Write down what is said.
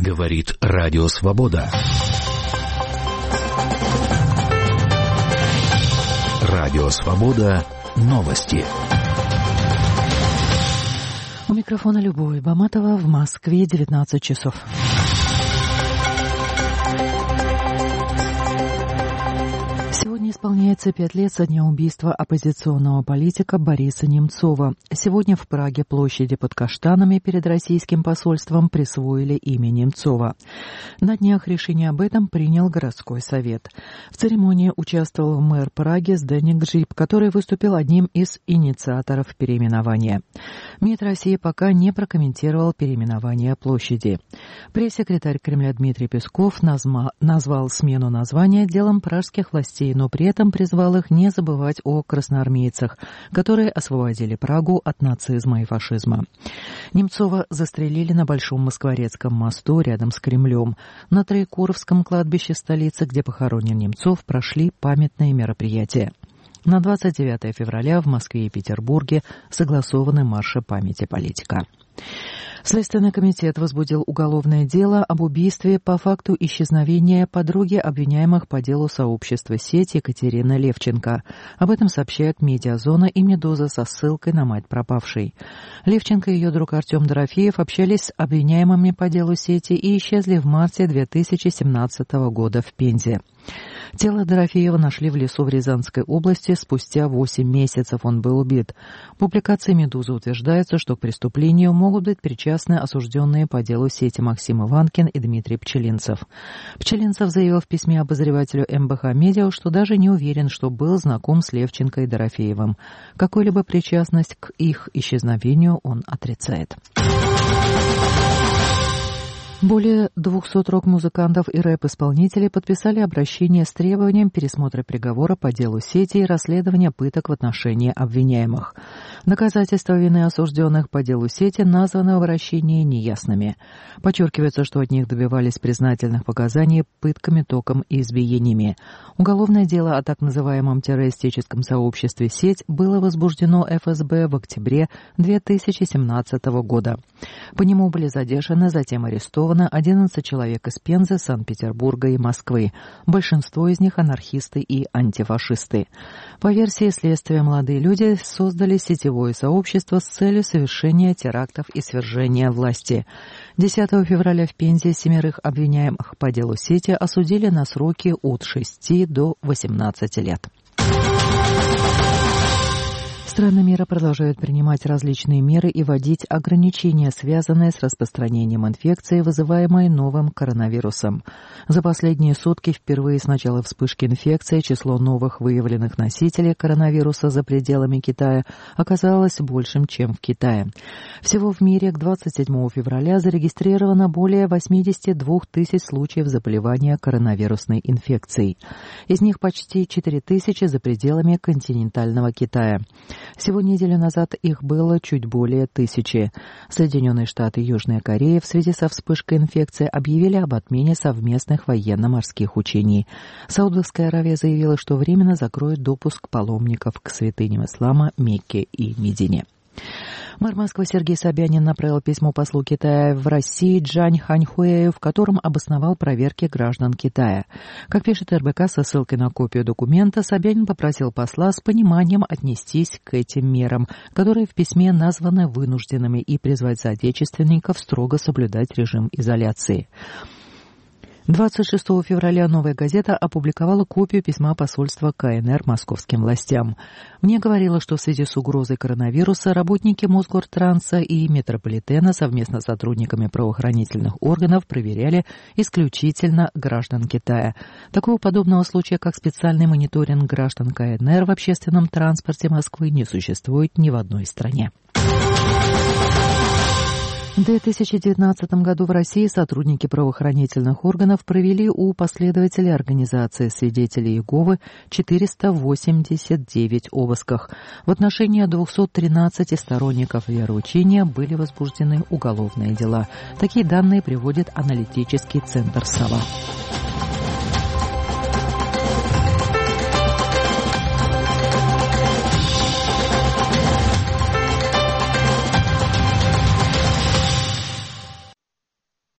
Говорит Радио Свобода. Радио Свобода. Новости. У микрофона Любовь Баматова, в Москве 19 часов. Сегодня исполняется 5 лет со дня убийства оппозиционного политика Бориса Немцова. Сегодня в Праге площади под Каштанами перед российским посольством присвоили имя Немцова. На днях решение об этом принял городской совет. В церемонии участвовал мэр Праги Зdeněk Grzyb, который выступил одним из инициаторов переименования. МИД России пока не прокомментировал переименование площади. Пресс-секретарь Кремля Дмитрий Песков назвал смену названия делом пражских властей, но при этом призвал их не забывать о красноармейцах, которые освободили Прагу от нацизма и фашизма. Немцова застрелили на Большом Москворецком мосту рядом с Кремлем. На Троекуровском кладбище столицы, где похоронен Немцов, прошли памятные мероприятия. На 29 февраля в Москве и Петербурге согласованы марши памяти политика. Следственный комитет возбудил уголовное дело об убийстве по факту исчезновения подруги обвиняемых по делу сообщества «Сеть» Екатерины Левченко. Об этом сообщает «Медиазона» и «Медуза» со ссылкой на мать пропавшей. Левченко и ее друг Артем Дорофеев общались с обвиняемыми по делу «Сети» и исчезли в марте 2017 года в Пензе. Тело Дорофеева нашли в лесу в Рязанской области спустя 8 месяцев. Он был убит. В публикации «Медузы» утверждается, что к преступлению могут быть причастны осужденные по делу «Сети» Максим Иванкин и Дмитрий Пчелинцев. Пчелинцев заявил в письме обозревателю МБХ «Медиа», что даже не уверен, что был знаком с Левченко и Дорофеевым. Какую-либо причастность к их исчезновению он отрицает. Более 200 рок-музыкантов и рэп-исполнителей подписали обращение с требованием пересмотра приговора по делу «Сети» и расследования пыток в отношении обвиняемых. Доказательства вины осужденных по делу «Сети» названы в обращении неясными. Подчеркивается, что от них добивались признательных показаний пытками, током и избиениями. Уголовное дело о так называемом террористическом сообществе «Сеть» было возбуждено ФСБ в октябре 2017 года. По нему были задержаны, затем арестованы 11 человек из Пензы, Санкт-Петербурга и Москвы. Большинство из них анархисты и антифашисты. По версии следствия, молодые люди создали сетевое сообщество с целью совершения терактов и свержения власти. 10 февраля в Пензе 7 обвиняемых по делу «Сети» осудили на сроки от 6 до 18 лет. Страны мира продолжают принимать различные меры и вводить ограничения, связанные с распространением инфекции, вызываемой новым коронавирусом. За последние сутки впервые с начала вспышки инфекции число новых выявленных носителей коронавируса за пределами Китая оказалось большим, чем в Китае. Всего в мире к 27 февраля зарегистрировано более 82 тысяч случаев заболевания коронавирусной инфекцией. Из них почти 4 тысячи за пределами континентального Китая. Всего неделю назад их было чуть более 1000. Соединенные Штаты и Южная Корея в связи со вспышкой инфекции объявили об отмене совместных военно-морских учений. Саудовская Аравия заявила, что временно закроет допуск паломников к святыням ислама Мекке и Медине. Мэр Москвы Сергей Собянин направил письмо послу Китая в России Чжань Ханьхуэю, в котором обосновал проверки граждан Китая. Как пишет РБК со ссылкой на копию документа, Собянин попросил посла с пониманием отнестись к этим мерам, которые в письме названы вынужденными, и призвать соотечественников строго соблюдать режим изоляции. 26 февраля «Новая газета» опубликовала копию письма посольства КНР московским властям. Мне говорилось, что в связи с угрозой коронавируса работники Мосгортранса и метрополитена совместно с сотрудниками правоохранительных органов проверяли исключительно граждан Китая. Такого подобного случая, как специальный мониторинг граждан КНР в общественном транспорте Москвы, не существует ни в одной стране. В 2019 году в России сотрудники правоохранительных органов провели у последователей организации «Свидетели Иеговы» 489 обысков. В отношении 213 сторонников вероучения были возбуждены уголовные дела. Такие данные приводит аналитический центр «Сова».